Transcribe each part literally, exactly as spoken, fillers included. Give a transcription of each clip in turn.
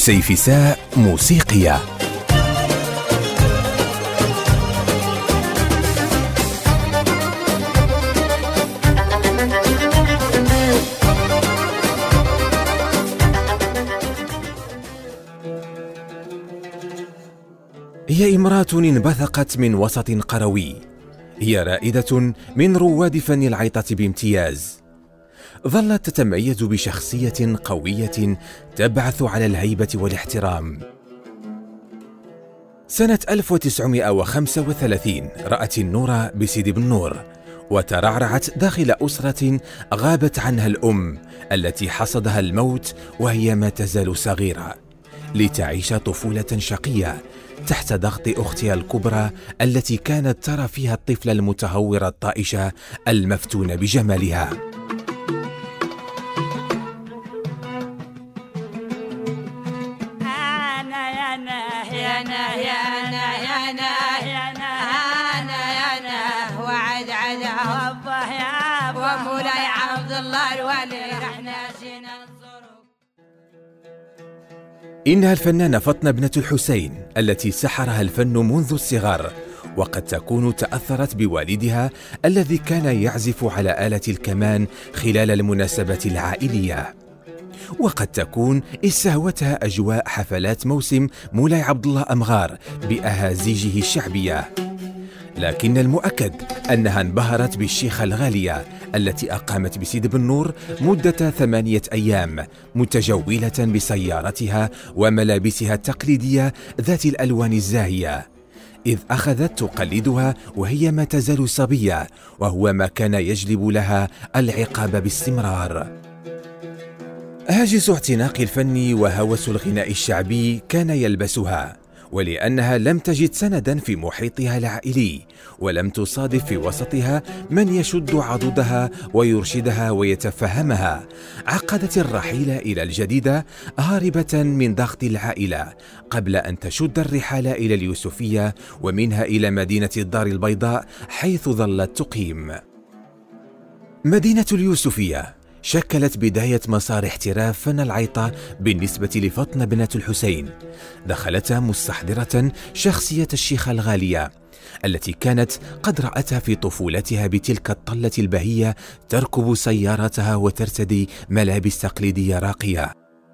سيفساء موسيقية. هي امرأة انبثقت من وسط قروي. هي رائدة من رواد فن العيطة بامتياز. ظلت تتميز بشخصية قوية تبعث على الهيبة والاحترام. سنة ألف وتسعمائة وخمسة وثلاثين رأت النور بسيدي بن نور، وترعرعت داخل أسرة غابت عنها الأم التي حصدها الموت وهي ما تزال صغيرة، لتعيش طفولة شقية تحت ضغط أختها الكبرى التي كانت ترى فيها الطفل المتهور الطائش المفتون بجمالها. إنها الفنانة فاطمة بنة الحسين التي سحرها الفن منذ الصغر، وقد تكون تأثرت بوالدها الذي كان يعزف على آلة الكمان خلال المناسبات العائلية، وقد تكون استهوتها أجواء حفلات موسم مولاي عبد الله أمغار بأهازيجه الشعبية. لكن المؤكد أنها انبهرت بالشيخة الغالية التي أقامت بسيدي بن نور مدة ثمانية أيام متجولة بسيارتها وملابسها التقليدية ذات الألوان الزاهية، إذ أخذت تقلدها وهي ما تزال صبية، وهو ما كان يجلب لها العقاب باستمرار. هاجس اعتناق الفن وهوس الغناء الشعبي كان يلبسها، ولأنها لم تجد سندا في محيطها العائلي، ولم تصادف في وسطها من يشد عضدها ويرشدها ويتفهمها، عقدت الرحيل إلى الجديدة هاربة من ضغط العائلة، قبل أن تشد الرحال إلى اليوسفية ومنها إلى مدينة الدار البيضاء حيث ظلت تقيم. مدينة اليوسفية شكلت بداية مسار احتراف فن العيطة بالنسبة لفاطمة بنة الحسين. دخلتها مستحضرة شخصية الشيخة الغالية التي كانت قد رأتها في طفولتها بتلك الطلة البهية تركب سيارتها وترتدي ملابس تقليدية راقية.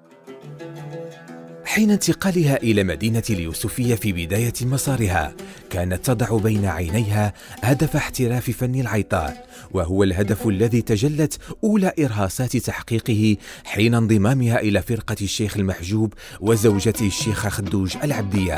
حين انتقالها إلى مدينة اليوسفية في بداية مسارها كانت تضع بين عينيها هدف احتراف فن العيطة، وهو الهدف الذي تجلت أولى إرهاصات تحقيقه حين انضمامها إلى فرقة الشيخ المحجوب وزوجته الشيخة خدوج العبدية.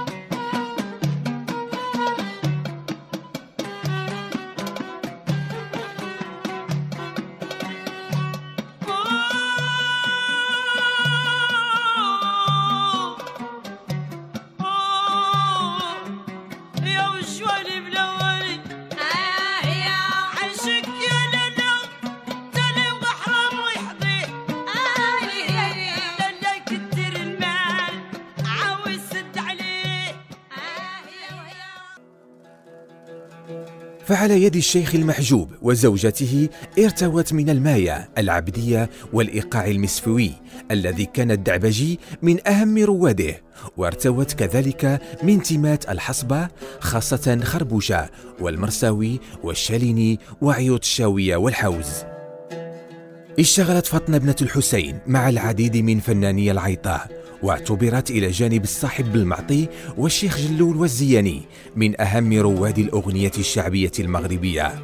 فعلى يد الشيخ المحجوب وزوجته ارتوت من الماية العبدية والإيقاع المسفوي الذي كان الدعبجي من أهم رواده، وارتوت كذلك من تيمات الحصبة خاصة خربوشة والمرساوي والشاليني وعيوط الشاوية والحوز. اشتغلت فاطمة بنة الحسين مع العديد من فناني العيطة، واعتبرت إلى جانب الصاحب بالمعطي والشيخ جلول والزياني من أهم رواد الأغنية الشعبية المغربية.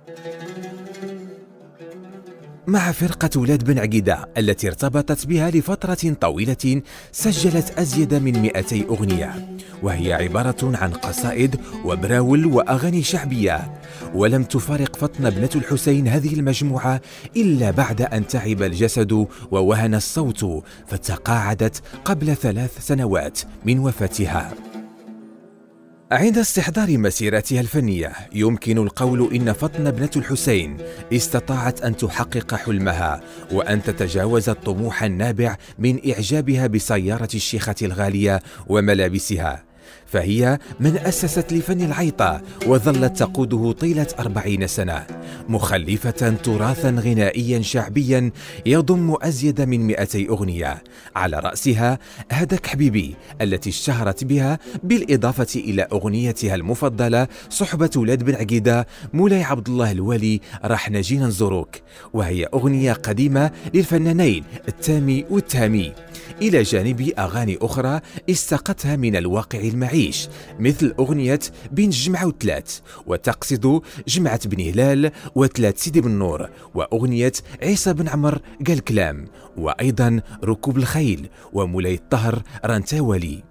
مع فرقة ولاد بن عقيدة التي ارتبطت بها لفترة طويلة سجلت أزيد من مئتي أغنية، وهي عبارة عن قصائد وبراول وأغاني شعبية. ولم تفارق فاطمة بنة الحسين هذه المجموعة إلا بعد أن تعب الجسد ووهن الصوت، فتقاعدت قبل ثلاث سنوات من وفاتها. عند استحضار مسيرتها الفنية يمكن القول إن فاطمة بنة الحسين استطاعت أن تحقق حلمها وأن تتجاوز الطموح النابع من إعجابها بسيارة الشيخة الغالية وملابسها، فهي من أسست لفن العيطة وظلت تقوده طيلة أربعين سنة، مخلفة تراثا غنائيا شعبيا يضم أزيد من مئتي أغنية، على رأسها هداك حبيبي التي اشتهرت بها، بالإضافة إلى أغنيتها المفضلة صحبة ولاد بن عقيدة مولاي عبد الله الوالي راح نجينا نزوروك، وهي أغنية قديمة للفنانين التامي والتامي، إلى جانب أغاني أخرى استقتها من الواقع المعيش، مثل أغنية بين الجمعة وثلاث، وتقصد جمعة بن هلال وثلاث سيدي بن نور، وأغنية عيسى بن عمر قال كلام، وأيضا ركوب الخيل ومولاي الطهر رانتاولي.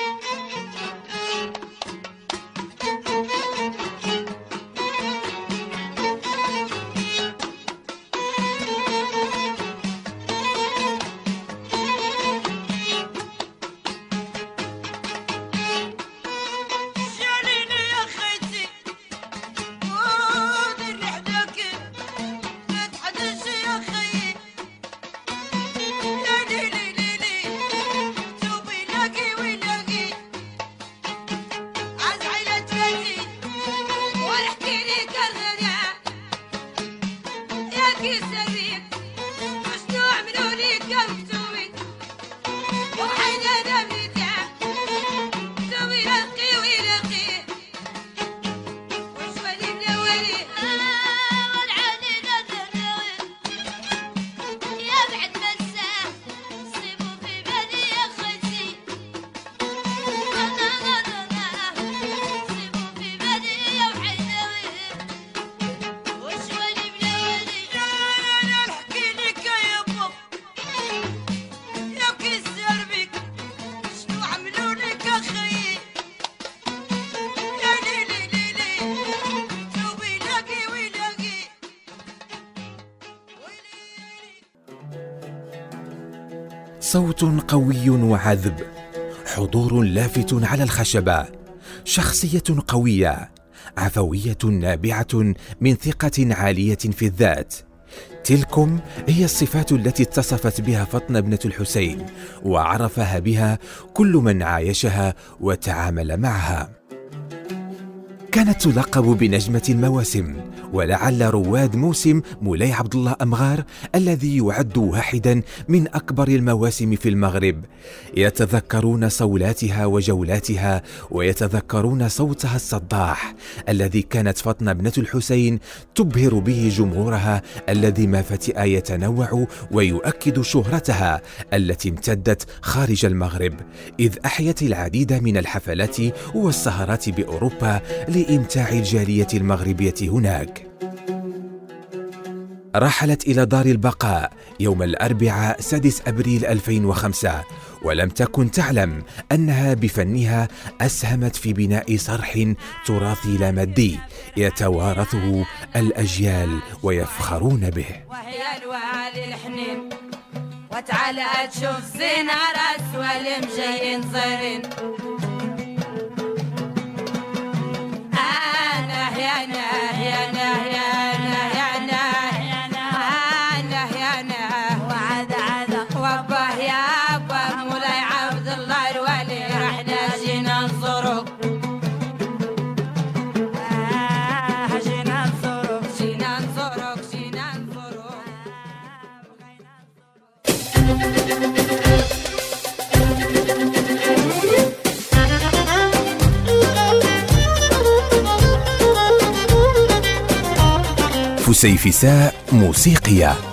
صوت قوي وعذب، حضور لافت على الخشبة، شخصية قوية، عفوية نابعة من ثقة عالية في الذات. تلكم هي الصفات التي اتصفت بها فاطمة بنت الحسين، وعرفها بها كل من عايشها وتعامل معها. كانت تلقب بنجمة المواسم، ولعل رواد موسم مولاي عبد الله أمغار الذي يعد واحدا من أكبر المواسم في المغرب يتذكرون صولاتها وجولاتها، ويتذكرون صوتها الصداح الذي كانت فاطمة بنت الحسين تبهر به جمهورها الذي ما فتئ يتنوع، ويؤكد شهرتها التي امتدت خارج المغرب، إذ أحيت العديد من الحفلات والسهرات بأوروبا لإمتاع الجالية المغربية هناك. رحلت إلى دار البقاء يوم الأربعاء سادس أبريل ألفين وخمسة، ولم تكن تعلم أنها بفنها أسهمت في بناء صرح تراثي لا مادي يتوارثه الأجيال ويفخرون به. وهي الوالي الحنين وتعالى تشوف زين راس والمجايين صارين. أنا يا أنا يا أنا يا أنا يا أنا أنا يا أنا وعد عد وباه يا أبا مولاي عبد الله الوالي رحنا جينا نزوروك. جينا نزوروك جينا نزوروك جينا نزوروك. فسيفساء موسيقية.